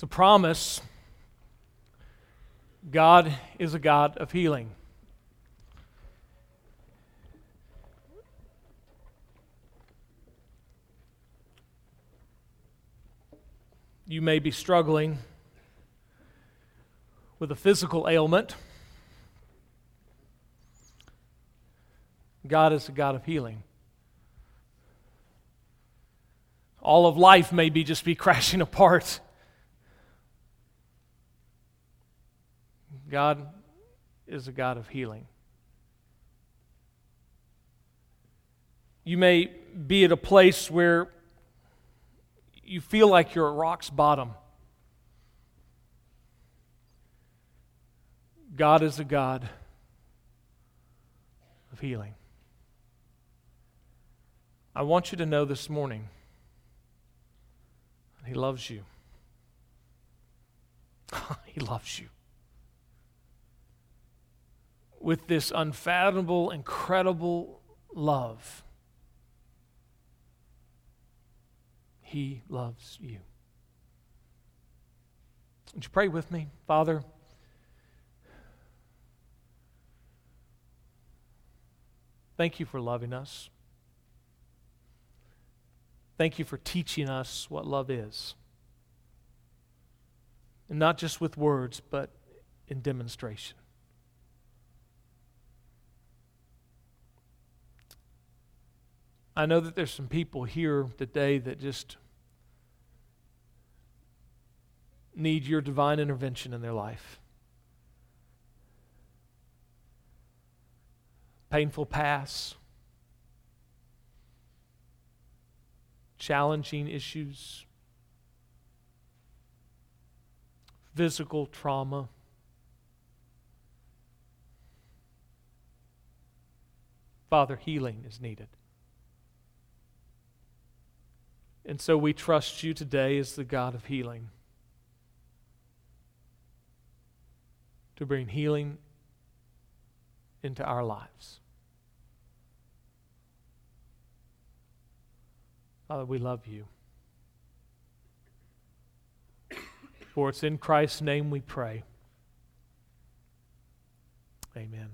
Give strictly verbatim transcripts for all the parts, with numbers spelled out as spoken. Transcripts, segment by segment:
It's a promise. God is a God of healing. You may be struggling with a physical ailment. God is a God of healing. All of life may be just be crashing apart. God is a God of healing. You may be at a place where you feel like you're at rock's bottom. God is a God of healing. I want you to know this morning that He loves you. He loves you. With this unfathomable, incredible love. He loves you. Would you pray with me? Father, thank you for loving us. Thank you for teaching us what love is. And not just with words, but in demonstration. I know that there's some people here today that just need your divine intervention in their life. Painful past, challenging issues, physical trauma. Father, healing is needed. And so we trust you today as the God of healing to bring healing into our lives. Father, we love you. For it's in Christ's name we pray. Amen.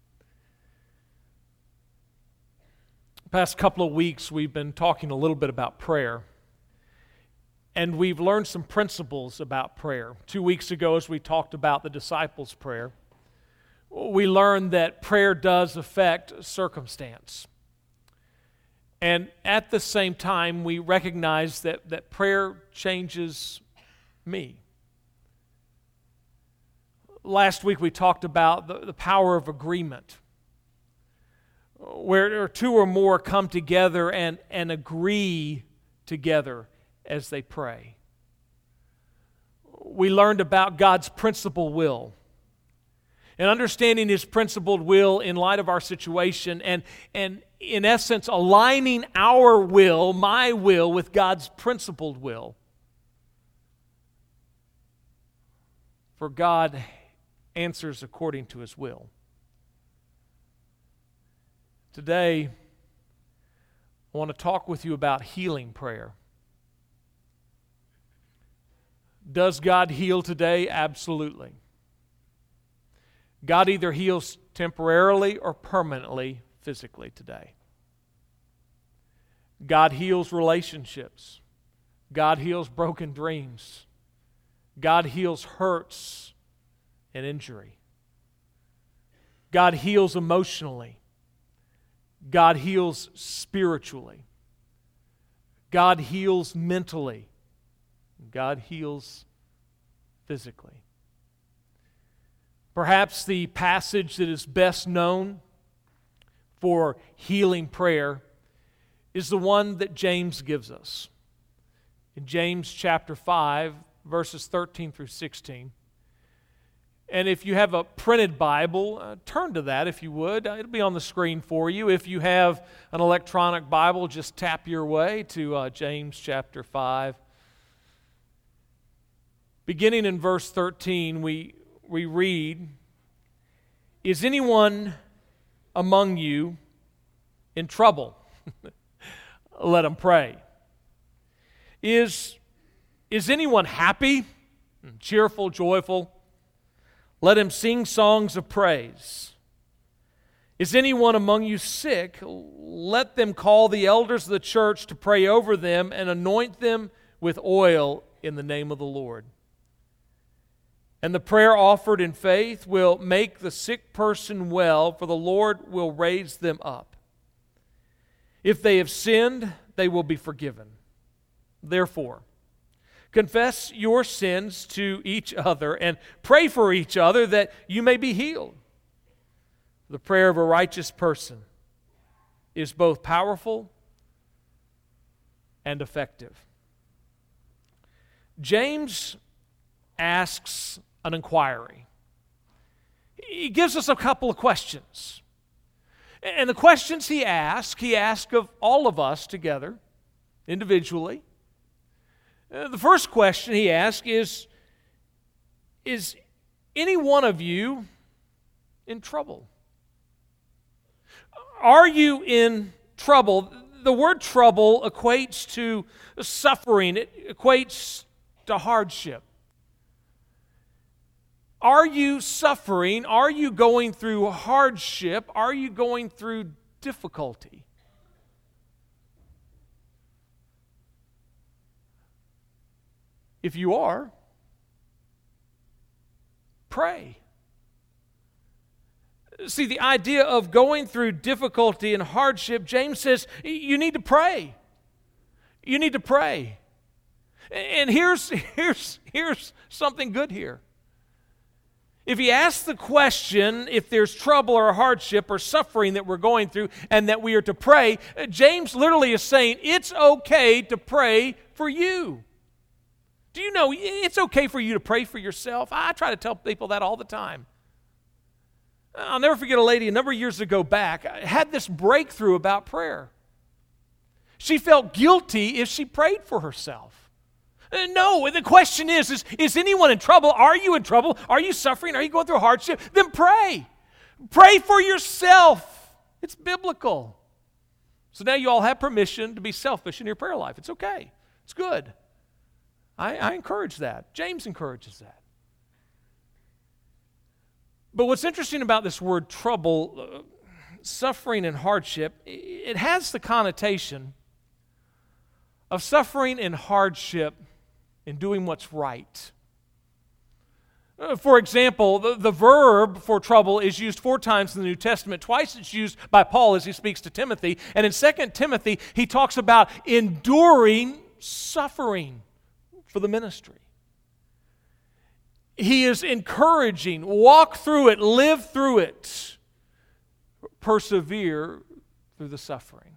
The past couple of weeks we've been talking a little bit about prayer. And we've learned some principles about prayer. Two weeks ago as we talked about the disciples' prayer, we learned that prayer does affect circumstance. And at the same time, we recognize that, that prayer changes me. Last week we talked about the, the power of agreement, where two or more come together and, and agree together as they pray. We learned about God's principled will and understanding His principled will in light of our situation and, and in essence, aligning our will, my will, with God's principled will. For God answers according to His will. Today, I want to talk with you about healing prayer. Does God heal today? Absolutely. God either heals temporarily or permanently, physically today. God heals relationships. God heals broken dreams. God heals hurts and injury. God heals emotionally. God heals spiritually. God heals mentally. God heals physically. Perhaps the passage that is best known for healing prayer is the one that James gives us. In James chapter five, verses thirteen through sixteen. And if you have a printed Bible, uh, turn to that if you would. Uh, it'll be on the screen for you. If you have an electronic Bible, just tap your way to uh, James chapter five. Beginning in verse thirteen, we, we read, "Is anyone among you in trouble? Let him pray. Is, is anyone happy? cheerful, joyful. Let him sing songs of praise. Is anyone among you sick? Let them call the elders of the church to pray over them and anoint them with oil in the name of the Lord. And the prayer offered in faith will make the sick person well, for the Lord will raise them up. If they have sinned, they will be forgiven. Therefore, confess your sins to each other and pray for each other that you may be healed. The prayer of a righteous person is both powerful and effective. James asks an inquiry. He gives us a couple of questions. And the questions he asks, he asks of all of us together, individually. Uh, the first question he asks is, is any one of you in trouble? Are you in trouble? The word trouble equates to suffering. It equates to hardship. Are you suffering? Are you going through hardship? Are you going through difficulty? If you are, pray. See, the idea of going through difficulty and hardship, James says, you need to pray. You need to pray. And here's, here's, here's something good here. If he asks the question, if there's trouble or hardship or suffering that we're going through and that we are to pray, James literally is saying it's okay to pray for you. Do you know it's okay for you to pray for yourself? I try to tell people that all the time. I'll never forget a lady a number of years ago back had this breakthrough about prayer. She felt guilty if she prayed for herself. No, the question is, is, is anyone in trouble? Are you in trouble? Are you suffering? Are you going through hardship? Then pray. Pray for yourself. It's biblical. So now you all have permission to be selfish in your prayer life. It's okay. It's good. I, I encourage that. James encourages that. But what's interesting about this word trouble, uh, suffering and hardship, it has the connotation of suffering and hardship in doing what's right. Uh, for example, the, the verb for trouble is used four times in the New Testament. Twice it's used by Paul as he speaks to Timothy. And in Second Timothy, he talks about enduring suffering for the ministry. He is encouraging, walk through it, live through it, persevere through the suffering.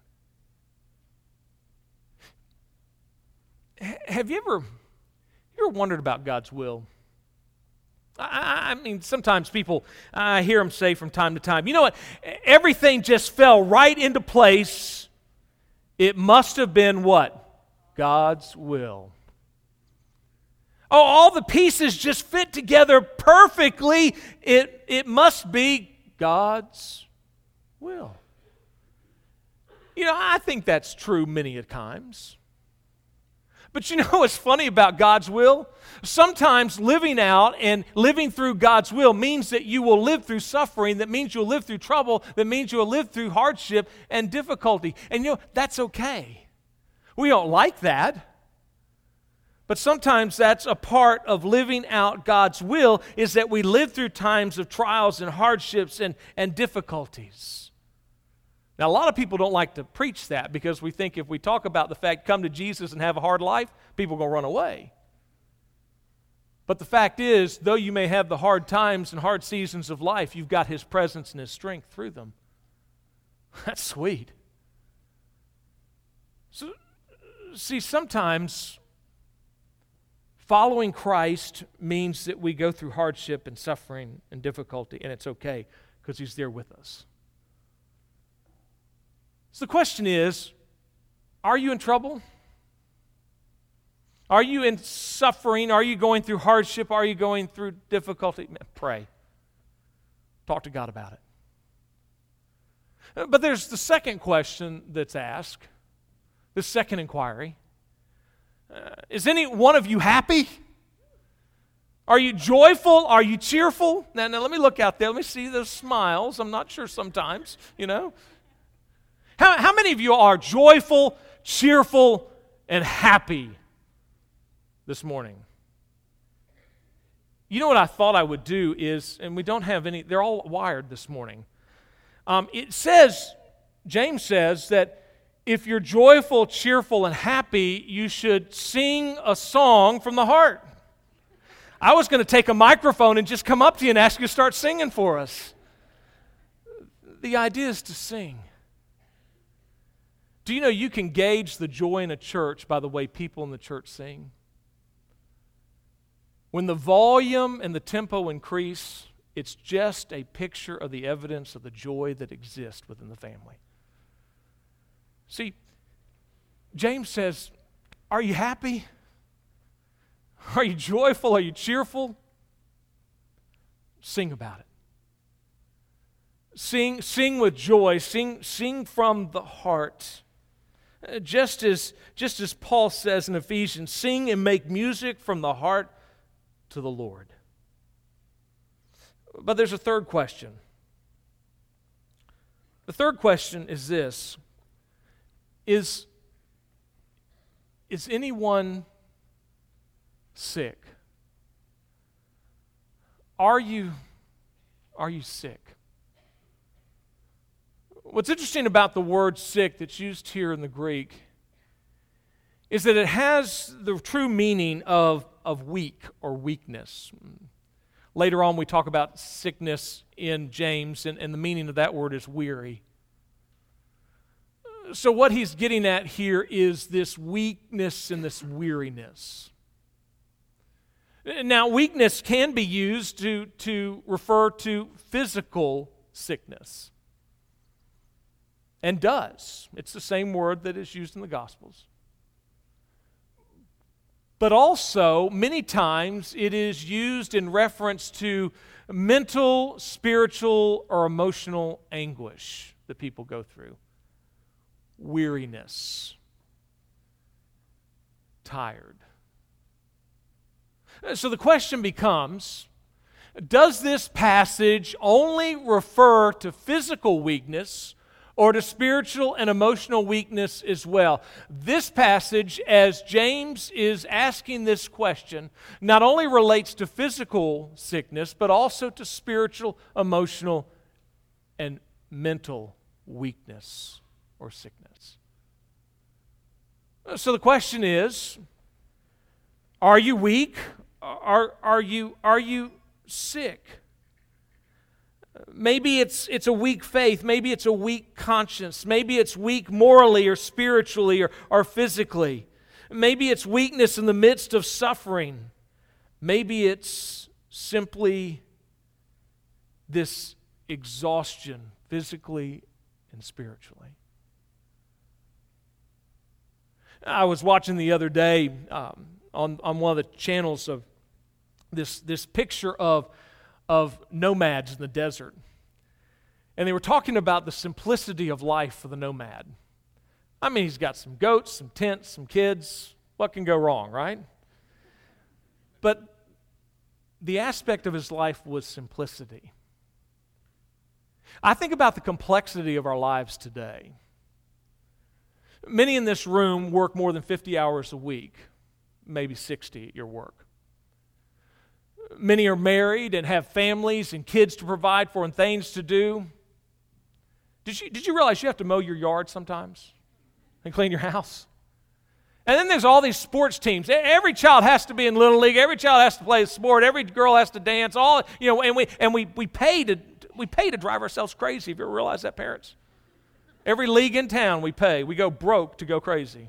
H- have you ever, you ever wondered about God's will? I, I mean, sometimes people, I hear them say from time to time, you know what, everything just fell right into place. It must have been what? God's will. Oh, all the pieces just fit together perfectly. It, it must be God's will. You know, I think that's true many a times. But you know what's funny about God's will? Sometimes living out and living through God's will means that you will live through suffering, that means you'll live through trouble, that means you'll live through hardship and difficulty. And you know, that's okay. We don't like that. But sometimes that's a part of living out God's will, is that we live through times of trials and hardships and, and difficulties. Now, a lot of people don't like to preach that because we think if we talk about the fact, come to Jesus and have a hard life, people are going to run away. But the fact is, though you may have the hard times and hard seasons of life, you've got His presence and His strength through them. That's sweet. So, see, sometimes following Christ means that we go through hardship and suffering and difficulty, and it's okay because He's there with us. So the question is, are you in trouble? Are you in suffering? Are you going through hardship? Are you going through difficulty? Pray. Talk to God about it. But there's the second question that's asked, the second inquiry. Uh, is any one of you happy? Are you joyful? Are you cheerful? Now, now let me look out there. Let me see those smiles. I'm not sure sometimes, you know. How, how many of you are joyful, cheerful, and happy this morning? You know what I thought I would do is, and we don't have any, they're all wired this morning. Um, it says, James says that if you're joyful, cheerful, and happy, you should sing a song from the heart. I was going to take a microphone and just come up to you and ask you to start singing for us. The idea is to sing. Do you know you can gauge the joy in a church by the way people in the church sing? When the volume and the tempo increase, it's just a picture of the evidence of the joy that exists within the family. See, James says, are you happy? Are you joyful? Are you cheerful? Sing about it. Sing, sing with joy. Sing, sing from the heart. Just as, just as Paul says in Ephesians, sing and make music from the heart to the Lord. But there's a third question. The third question is this. Is, is anyone sick? Are you, are you sick? What's interesting about the word sick that's used here in the Greek is that it has the true meaning of, of weak or weakness. Later on we talk about sickness in James, and, and the meaning of that word is weary. So what he's getting at here is this weakness and this weariness. Now, weakness can be used to, to refer to physical sickness. And does. It's the same word that is used in the Gospels. But also, many times, it is used in reference to mental, spiritual, or emotional anguish that people go through. Weariness. Tired. So the question becomes, does this passage only refer to physical weakness or to spiritual and emotional weakness as well? This passage, as James is asking this question, not only relates to physical sickness, but also to spiritual, emotional, and mental weakness or sickness. So the question is, are you weak? Are, are you, are you sick? Maybe it's, it's a weak faith. Maybe it's a weak conscience. Maybe it's weak morally or spiritually or, or physically. Maybe it's weakness in the midst of suffering. Maybe it's simply this exhaustion physically and spiritually. I was watching the other day um, on, on one of the channels of this, this picture of of nomads in the desert. And they were talking about the simplicity of life for the nomad. I mean, he's got some goats, some tents, some kids. What can go wrong, right? But the aspect of his life was simplicity. I think about the complexity of our lives today. Many in this room work more than fifty hours a week, maybe sixty at your work. Many are married and have families and kids to provide for and things to do. Did you, did you realize you have to mow your yard sometimes and clean your house? And then there's all these sports teams. Every child has to be in Little League. Every child has to play a sport. Every girl has to dance. All you know, and we and we we pay to we pay to drive ourselves crazy. Have you ever realized that, parents? Every league in town we pay. We go broke to go crazy.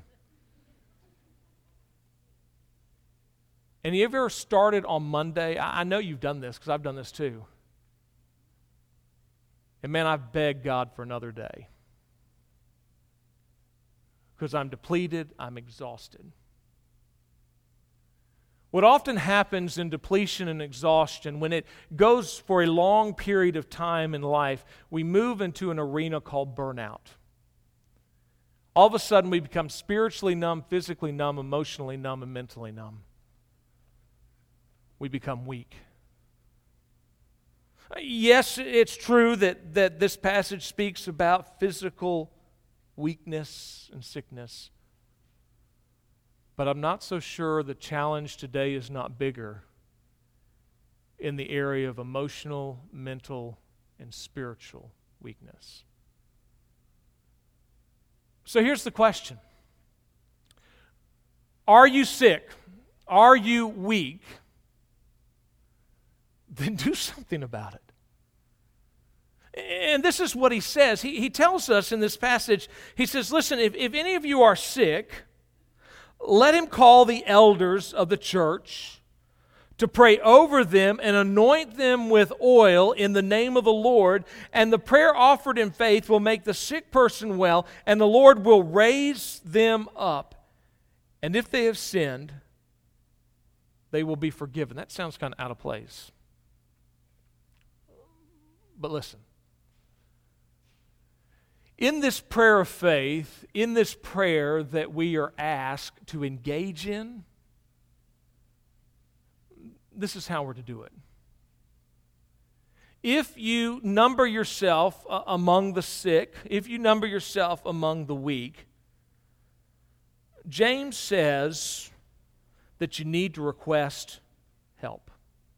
And you ever started on Monday? I know you've done this because I've done this too. And man, I've begged God for another day. Because I'm depleted, I'm exhausted. What often happens in depletion and exhaustion, when it goes for a long period of time in life, we move into an arena called burnout. All of a sudden we become spiritually numb, physically numb, emotionally numb, and mentally numb. we become weak. Yes, it's true that, that this passage speaks about physical weakness and sickness. But I'm not so sure the challenge today is not bigger in the area of emotional, mental, and spiritual weakness. So here's the question. Are you sick? Are you weak? Then do something about it. And this is what he says. He, he tells us in this passage, he says, listen, if, if any of you are sick, let him call the elders of the church to pray over them and anoint them with oil in the name of the Lord, and the prayer offered in faith will make the sick person well, and the Lord will raise them up. And if they have sinned, they will be forgiven. That sounds kind of out of place. But listen. In this prayer of faith, in this prayer that we are asked to engage in, this is how we're to do it. If you number yourself uh, among the sick, if you number yourself among the weak, James says that you need to request help.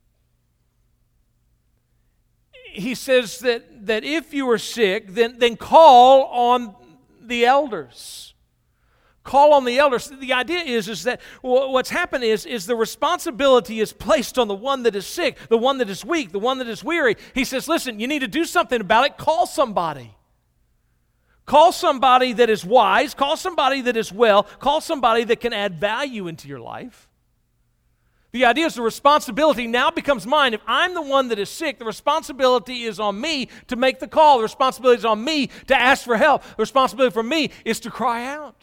He says that, that if you are sick, then, then call on the elders. Call on the elders. The idea is, is that what's happened is, is the responsibility is placed on the one that is sick, the one that is weak, the one that is weary. He says, listen, you need to do something about it. Call somebody. Call somebody that is wise. Call somebody that is well. Call somebody that can add value into your life. The idea is the responsibility now becomes mine. If I'm the one that is sick, the responsibility is on me to make the call. The responsibility is on me to ask for help. The responsibility for me is to cry out.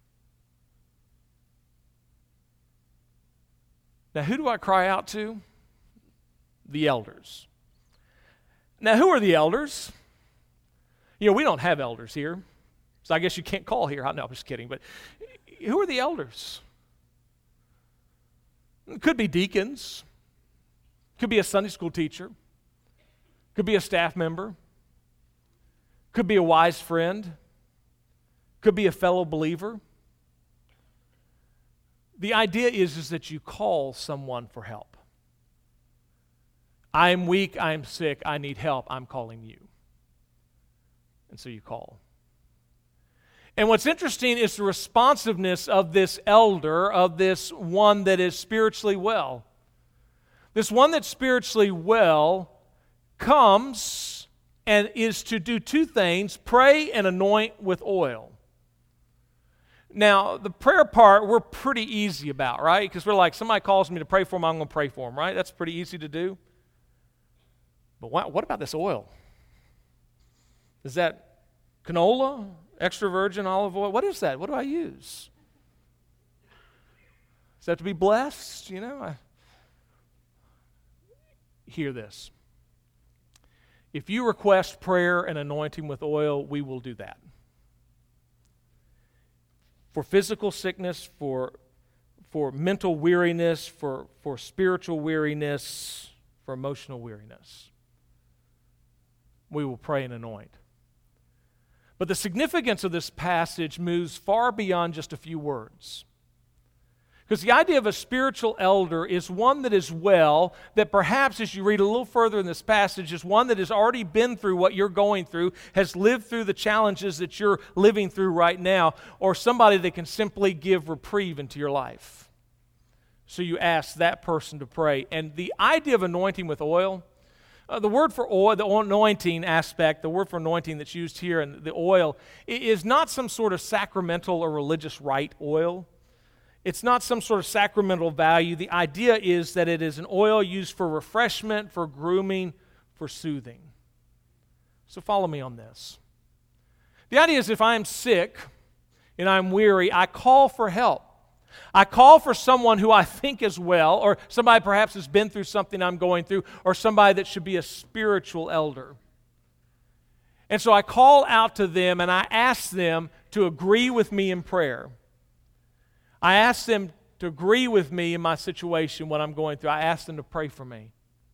Now, who do I cry out to? The elders. Now, who are the elders? You know, we don't have elders here, so I guess you can't call here. No, I'm just kidding. But who are the elders? It could be deacons. Could be a Sunday school teacher. Could be a staff member. Could be a wise friend. Could be a fellow believer. The idea is, is that you call someone for help. I am weak, I am sick, I need help, I'm calling you. And so you call. And what's interesting is the responsiveness of this elder, of this one that is spiritually well. This one that's spiritually well comes and is to do two things: pray and anoint with oil. Now, the prayer part, we're pretty easy about, right? Because we're like, somebody calls me to pray for them, I'm going to pray for them, right? That's pretty easy to do. But what, what about this oil? Is that canola, extra virgin olive oil? What is that? What do I use? Is that to be blessed? You know, I... Hear this. If you request prayer and anointing with oil, we will do that. For physical sickness, for, for mental weariness, for, for spiritual weariness, for emotional weariness. We will pray and anoint. But the significance of this passage moves far beyond just a few words. Because the idea of a spiritual elder is one that is well, that perhaps as you read a little further in this passage, is one that has already been through what you're going through, has lived through the challenges that you're living through right now, or somebody that can simply give reprieve into your life. So you ask that person to pray. And the idea of anointing with oil, uh, the word for oil, the anointing aspect, the word for anointing that's used here, and the oil, is not some sort of sacramental or religious rite oil. It's not some sort of sacramental value. The idea is that it is an oil used for refreshment, for grooming, for soothing. So follow me on this. The idea is if I'm sick and I'm weary, I call for help. I call for someone who I think is well, or somebody perhaps has been through something I'm going through, or somebody that should be a spiritual elder. And so I call out to them and I ask them to agree with me in prayer. I ask them to agree with me in my situation, what I'm going through. I ask them to pray for me.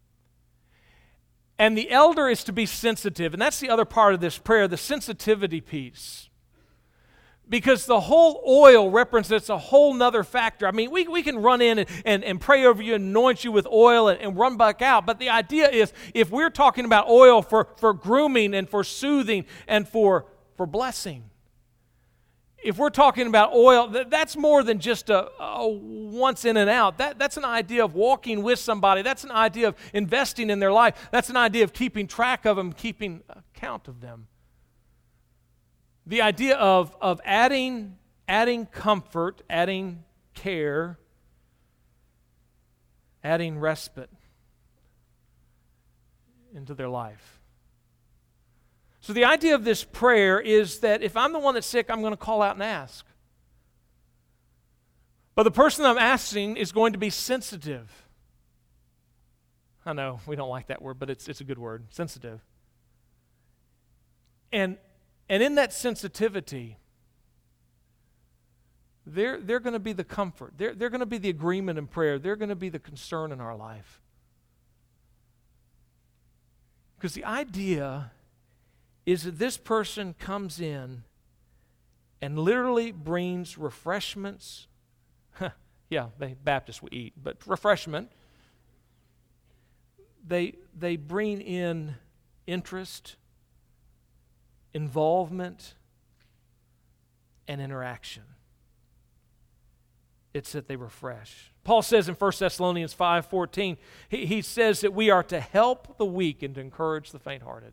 And the elder is to be sensitive, and that's the other part of this prayer, the sensitivity piece. Because the whole oil represents a whole nother factor. I mean, we, we can run in and, and, and pray over you, anoint you with oil, and, and run back out. But the idea is, if we're talking about oil for, for grooming and for soothing and for, for blessing, if we're talking about oil, that, that's more than just a, a once in and out. That, that's an idea of walking with somebody. That's an idea of investing in their life. That's an idea of keeping track of them, keeping account of them. The idea of, of adding, adding comfort, adding care, adding respite into their life. So the idea of this prayer is that if I'm the one that's sick, I'm going to call out and ask. But the person I'm asking is going to be sensitive. I know we don't like that word, but it's, it's a good word, sensitive. And And in that sensitivity, they're, they're going to be the comfort. They're, they're going to be the agreement in prayer. They're going to be the concern in our life. Because the idea is that this person comes in and literally brings refreshments. Yeah, they Baptists we eat, but refreshment. They, they bring in interest, involvement, and interaction. It's that they refresh. Paul says in First Thessalonians five fourteen, he, he says that we are to help the weak and to encourage the faint-hearted.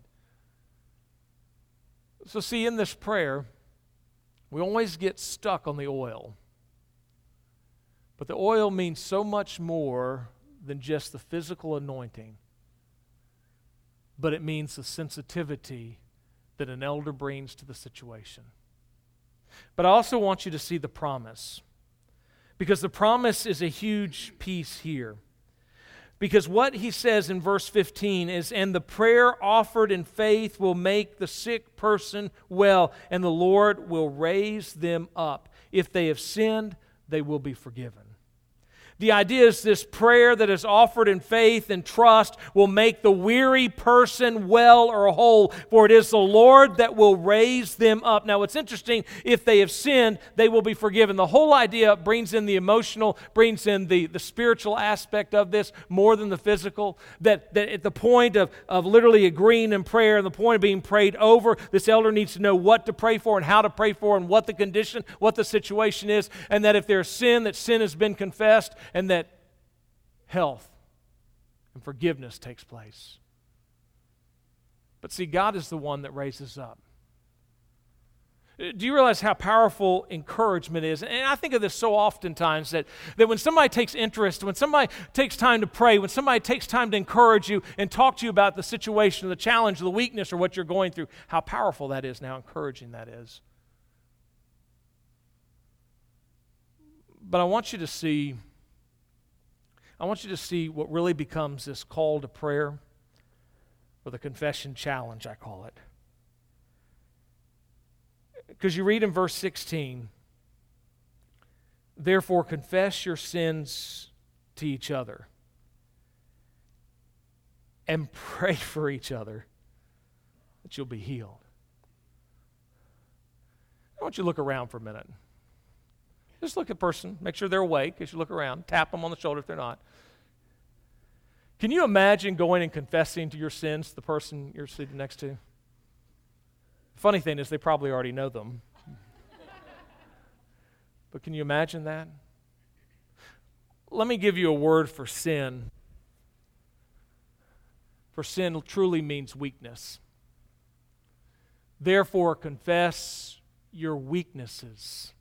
So see, in this prayer, we always get stuck on the oil. But the oil means so much more than just the physical anointing. But it means the sensitivity that an elder brings to the situation. But I also want you to see the promise, because the promise is a huge piece here. Because what he says in verse fifteen is, and the prayer offered in faith will make the sick person well, and the Lord will raise them up. If they have sinned, they will be forgiven. The idea is this prayer that is offered in faith and trust will make the weary person well or whole, for it is the Lord that will raise them up. Now, what's interesting, if they have sinned, they will be forgiven. The whole idea brings in the emotional, brings in the, the spiritual aspect of this more than the physical, that, that at the point of, of literally agreeing in prayer and the point of being prayed over, this elder needs to know what to pray for and how to pray for and what the condition, what the situation is, and that if there's sin, that sin has been confessed, and that health and forgiveness takes place. But see, God is the one that raises up. Do you realize how powerful encouragement is? And I think of this so oftentimes that, that when somebody takes interest, when somebody takes time to pray, when somebody takes time to encourage you and talk to you about the situation, the challenge, the weakness, or what you're going through, how powerful that is and how encouraging that is. But I want you to see I want you to see what really becomes this call to prayer, or the confession challenge, I call it. Because you read in verse sixteen, therefore confess your sins to each other and pray for each other that you'll be healed. I want you to look around for a minute. Just look at a person, make sure they're awake as you look around, tap them on the shoulder if they're not. Can you imagine going and confessing to your sins to the person you're sitting next to? The funny thing is they probably already know them. But can you imagine that? Let me give you a word for sin. For sin truly means weakness. Therefore, confess your weaknesses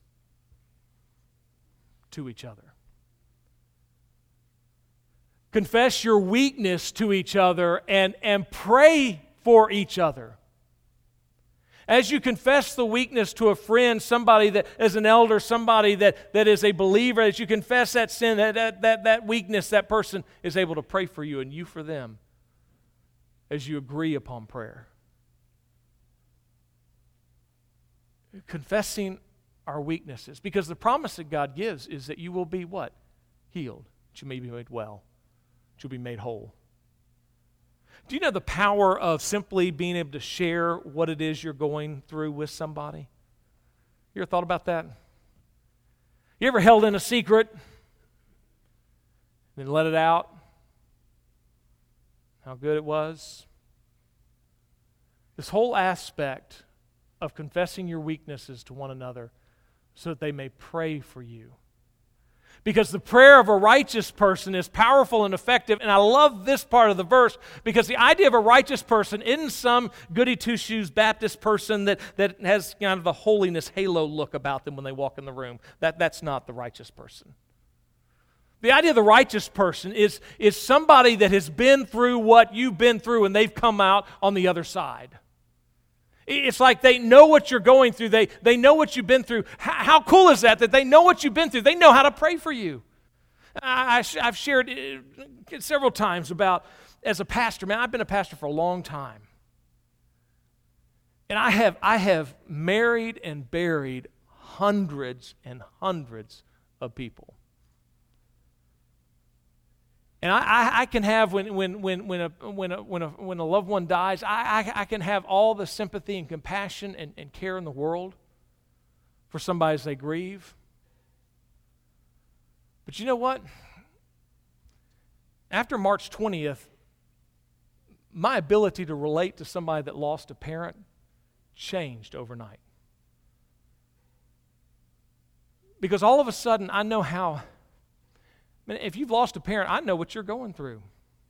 to each other. Confess your weakness to each other and, and pray for each other. As you confess the weakness to a friend, somebody that is an elder, somebody that, that is a believer, as you confess that sin, that, that, that, that weakness, that person is able to pray for you and you for them as you agree upon prayer. Confessing our weaknesses. Because the promise that God gives is that you will be what? Healed. That you may be made well. That you'll be made whole. Do you know the power of simply being able to share what it is you're going through with somebody? You ever thought about that? You ever held in a secret and then let it out? How good it was? This whole aspect of confessing your weaknesses to one another so that they may pray for you. Because the prayer of a righteous person is powerful and effective. And I love this part of the verse because the idea of a righteous person isn't some goody two-shoes Baptist person that, that has kind of a holiness halo look about them when they walk in the room. That, that's not the righteous person. The idea of the righteous person is, is somebody that has been through what you've been through and they've come out on the other side. It's like they know what you're going through. They, they know what you've been through. How, how cool is that, that they know what you've been through? They know how to pray for you. I, I, I've shared several times about, as a pastor, man, I've been a pastor for a long time. And I have, I have married and buried hundreds and hundreds of people. And I, I, I can have, when, when, when, when, a, when, a, when, a, when a loved one dies, I, I, I can have all the sympathy and compassion and, and care in the world for somebody as they grieve. But you know what? After March twentieth, my ability to relate to somebody that lost a parent changed overnight. Because all of a sudden, I know how... Man, if you've lost a parent, I know what you're going through.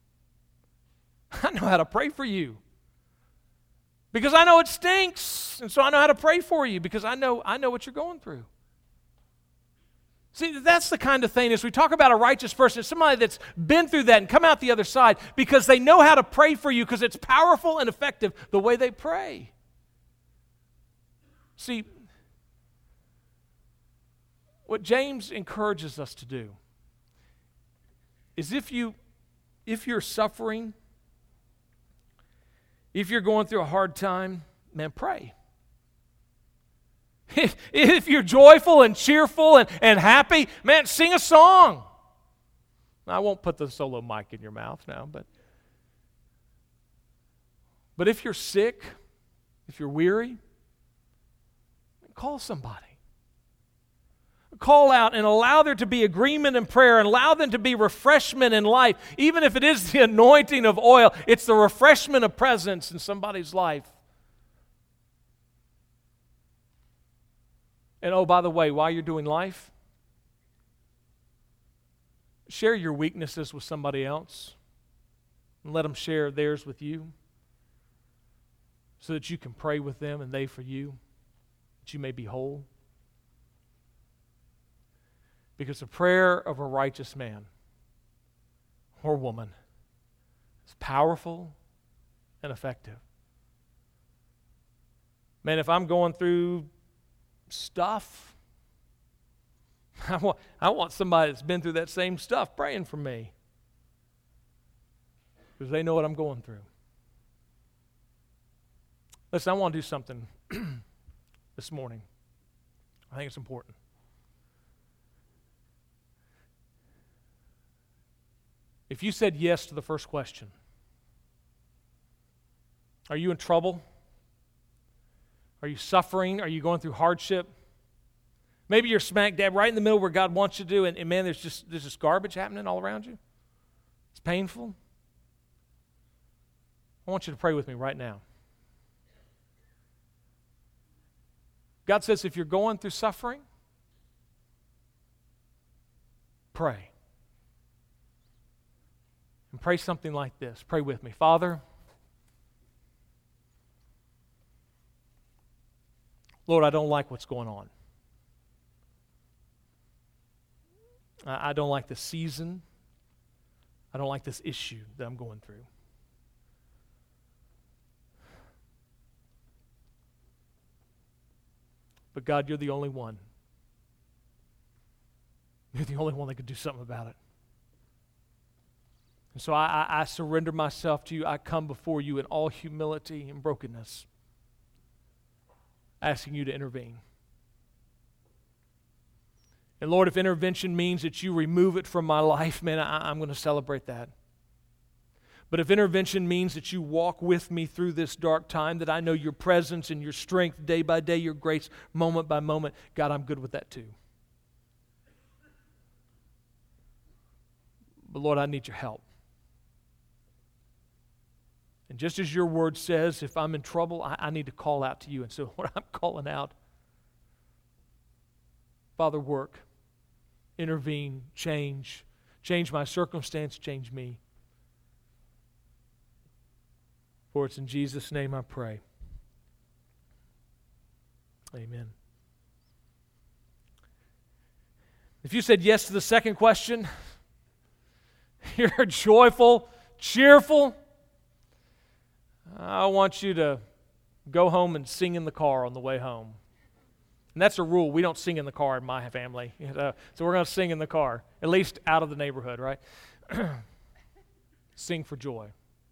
I know how to pray for you. Because I know it stinks. And so I know how to pray for you because I know I know what you're going through. See, that's the kind of thing as we talk about a righteous person, it's somebody that's been through that and come out the other side because they know how to pray for you because it's powerful and effective the way they pray. See, what James encourages us to do is if you, if you're suffering, if you're going through a hard time, man, pray. If, if you're joyful and cheerful and, and happy, man, sing a song. I won't put the solo mic in your mouth now, but but if you're sick, if you're weary, call somebody. Call out and allow there to be agreement in prayer and allow them to be refreshment in life. Even if it is the anointing of oil, it's the refreshment of presence in somebody's life. And oh, by the way, while you're doing life, share your weaknesses with somebody else and let them share theirs with you so that you can pray with them and they for you, that you may be whole. Because the prayer of a righteous man or woman is powerful and effective. Man, if I'm going through stuff, I want, I want somebody that's been through that same stuff praying for me. Because they know what I'm going through. Listen, I want to do something this morning. I think it's important. If you said yes to the first question, are you in trouble? Are you suffering? Are you going through hardship? Maybe you're smack dab right in the middle where God wants you to do, and, and man, there's just there's just garbage happening all around you. It's painful. I want you to pray with me right now. God says if you're going through suffering, pray. And pray something like this. Pray with me. Father, Lord, I don't like what's going on. I, I don't like the season. I don't like this issue that I'm going through. But God, you're the only one. You're the only one that can do something about it. And so I, I, I surrender myself to you. I come before you in all humility and brokenness, asking you to intervene. And Lord, if intervention means that you remove it from my life, man, I, I'm going to celebrate that. But if intervention means that you walk with me through this dark time, that I know your presence and your strength day by day, your grace moment by moment, God, I'm good with that too. But Lord, I need your help. And just as your word says, if I'm in trouble, I, I need to call out to you. And so Lord, I'm calling out. Father, work, intervene, change. Change my circumstance, change me. For it's in Jesus' name I pray. Amen. If you said yes to the second question, you're joyful, cheerful, I want you to go home and sing in the car on the way home. And that's a rule. We don't sing in the car in my family. You know, so we're going to sing in the car, at least out of the neighborhood, right? Sing for joy.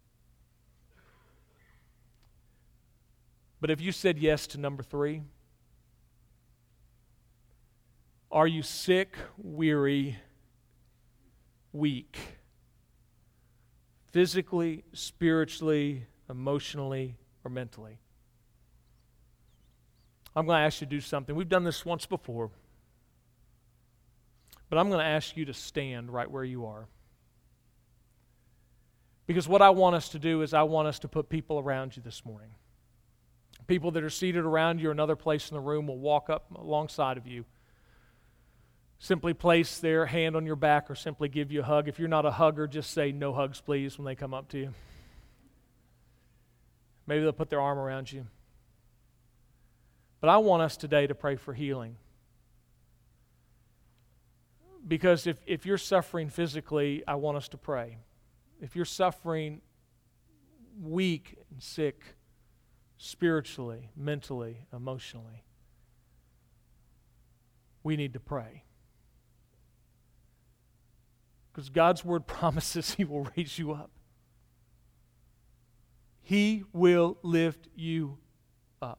But if you said yes to number three, are you sick, weary, weak? Physically, spiritually, emotionally, or mentally? I'm going to ask you to do something. We've done this once before. But I'm going to ask you to stand right where you are. Because what I want us to do is I want us to put people around you this morning. People that are seated around you or another place in the room will walk up alongside of you. Simply place their hand on your back or simply give you a hug. If you're not a hugger, just say no hugs, please, when they come up to you. Maybe they'll put their arm around you. But I want us today to pray for healing. Because if, if you're suffering physically, I want us to pray. If you're suffering weak and sick, spiritually, mentally, emotionally, we need to pray. Because God's word promises He will raise you up. He will lift you up.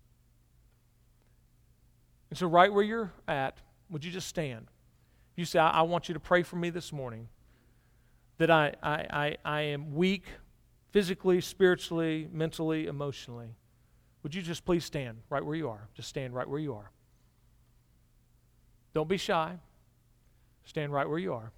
And so right where you're at, would you just stand? You say, I, I want you to pray for me this morning that I, I, I, I am weak physically, spiritually, mentally, emotionally. Would you just please stand right where you are? Just stand right where you are. Don't be shy. Stand right where you are.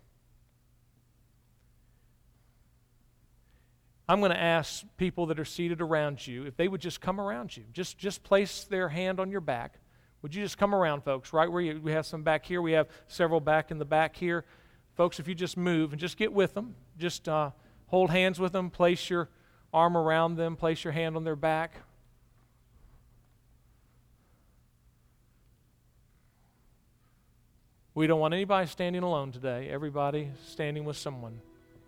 I'm going to ask people that are seated around you if they would just come around you. Just, just place their hand on your back. Would you just come around, folks, right where you, we have some back here. We have several back in the back here. Folks, if you just move and just get with them, just uh, hold hands with them, place your arm around them, place your hand on their back. We don't want anybody standing alone today. Everybody standing with someone.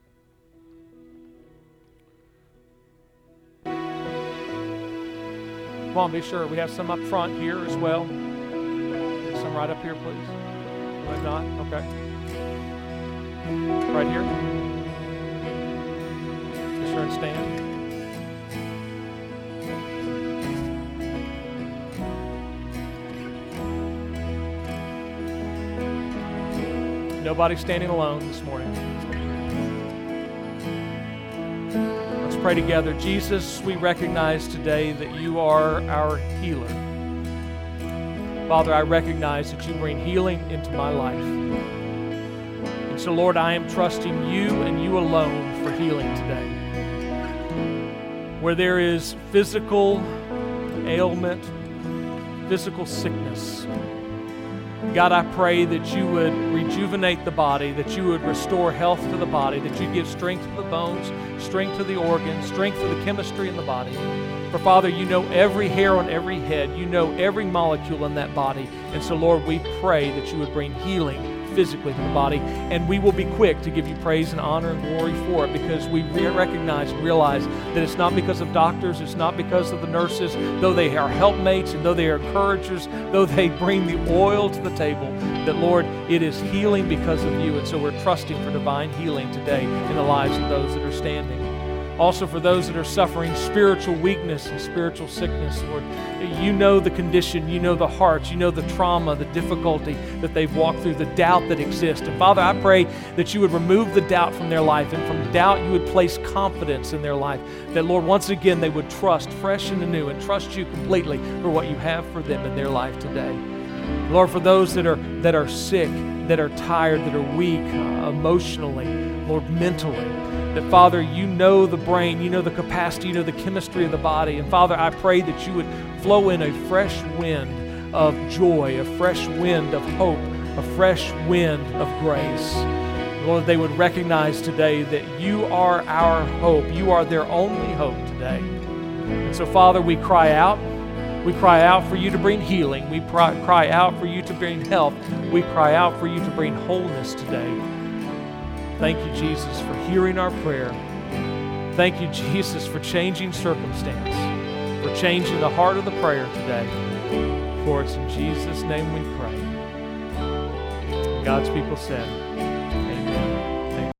Come on, be sure. We have some up front here as well. Some right up here, please. If not, okay. Right here. Be sure and stand. Nobody standing alone this morning. Let's pray together. Jesus, we recognize today that you are our healer. Father, I recognize that you bring healing into my life. And so, Lord, I am trusting you and you alone for healing today. Where there is physical ailment, physical sickness, God, I pray that you would rejuvenate the body, that you would restore health to the body, that you'd give strength to the bones, strength to the organs, strength to the chemistry in the body. For Father, you know every hair on every head. You know every molecule in that body. And so, Lord, we pray that you would bring healing physically to the body, and we will be quick to give you praise and honor and glory for it, because we recognize and realize that it's not because of doctors, it's not because of the nurses, though they are helpmates and though they are encouragers, though they bring the oil to the table, that, Lord, it is healing because of you. And so we're trusting for divine healing today in the lives of those that are standing. Also for those that are suffering spiritual weakness and spiritual sickness, Lord, you know the condition, you know the hearts, you know the trauma, the difficulty that they've walked through, the doubt that exists. And Father, I pray that you would remove the doubt from their life, and from doubt you would place confidence in their life. That, Lord, once again they would trust fresh and anew and trust you completely for what you have for them in their life today. Lord, for those that are that are sick, that are tired, that are weak uh, emotionally, Lord, mentally, that, Father, you know the brain, you know the capacity, you know the chemistry of the body. And, Father, I pray that you would flow in a fresh wind of joy, a fresh wind of hope, a fresh wind of grace. Lord, they would recognize today that you are our hope. You are their only hope today. And so, Father, we cry out. We cry out for you to bring healing. We cry out for you to bring health. We cry out for you to bring wholeness today. Thank you, Jesus, for hearing our prayer. Thank you, Jesus, for changing circumstance, for changing the heart of the prayer today. For it's in Jesus' name we pray. God's people said,